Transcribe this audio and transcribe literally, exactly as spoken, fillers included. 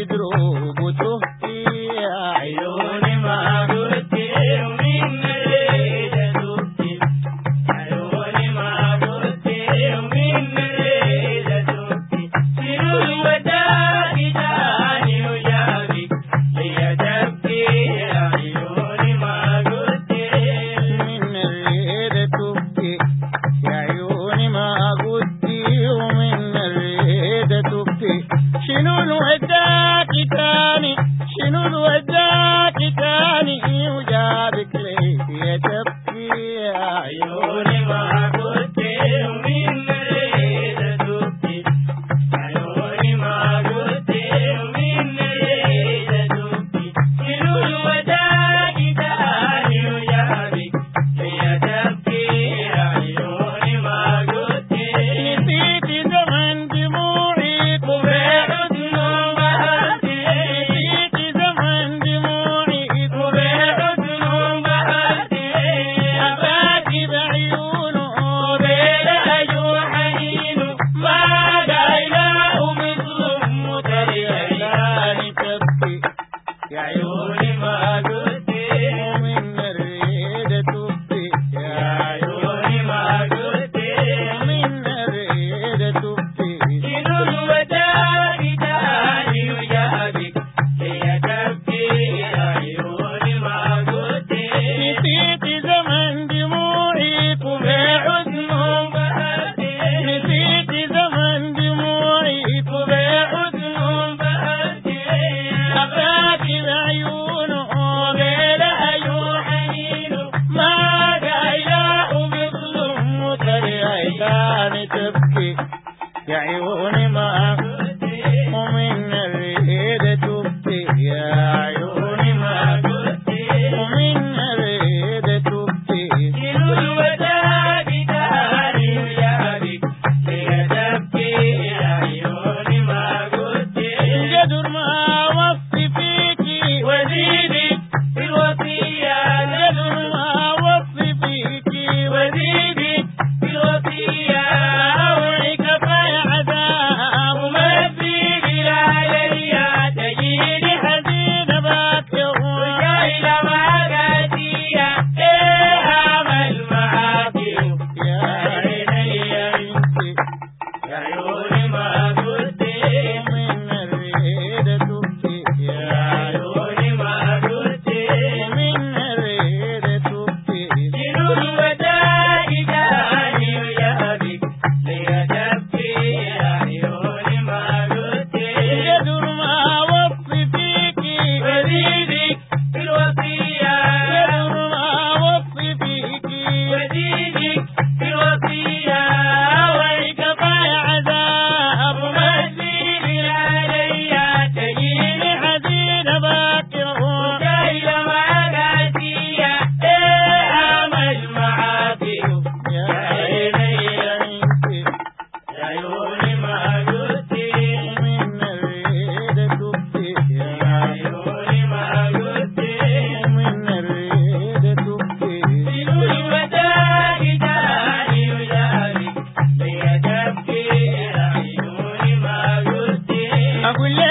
تدروب وتهتي عيوني ما قلتي ومن نريد تبكي عيوني ما قلتي ومن نريد تبكي شنو الوداع جاني وجابك لي تبكي عيوني ما قلتي ومن نريد تبكي عيوني ما قلتي ومن نريد تبكي شنو الوداك تاني شنو الوداك تاني وجابك ليه تبكي عيوني ما قلتي ومن نريد تبكي عيوني ما قلتي ومن نريد تبكي شنو الوداك تاني وجابك ليه تبكي عيوني ما قلتي نسيت زمن دموعي كبير عيوني ما قلتي ومن نريد تبكي عيوني ما قلتي ومن نريد تبكي شنو الوداع تاني وجابك لي تبكي عيوني ما قلتي نسيت زمن دموعي كبير حزنهم بهدي نسيت زمن دموعي كبير حزنهم بهدي عيونه غير عيون حنينه ما قايله وبظلم وتري عيشان تبكي يا عيوني ما قلتي ومن نريد تبكي يا عيوني ما قلتي ومن نريد تبكي شنو الوداع تاني وجابك ليه تبكي يا عيوني ما قلتي قدر ما وصي فيكي وزيدي في الوصية قدر ما وصي فيكي وزيدي في الوصية أوعك في عذاب وما تزيدي عليا تجيني حزينة باكية وجايلة ما قاسية إيه أعمل معاكي يا عيني يا بنتي يا عيوني ما قلتي ومن نريد تبكي يا عيوني ما قلتي ومن نريد تبكي شنو الوداع تاني وجابك لي تبكي عيوني ما قلتي قدر ما وصي فيكي وزيدي في الوصية قدر ما وصي فيكي وزيدي في الوصية ويك في عذاب وما تزيدي عليا تجيني حزينة باكية وجايلة ما قاسية إيه أعمل معاكي يا عيني يا بنتي يا عيوني ما قلتي ومن نريد تبكي يا عيوني ما قلتي ومن نريد تبكي شنو الوداع تاني وجابك ليه تبكي عيوني ما قلتي أقول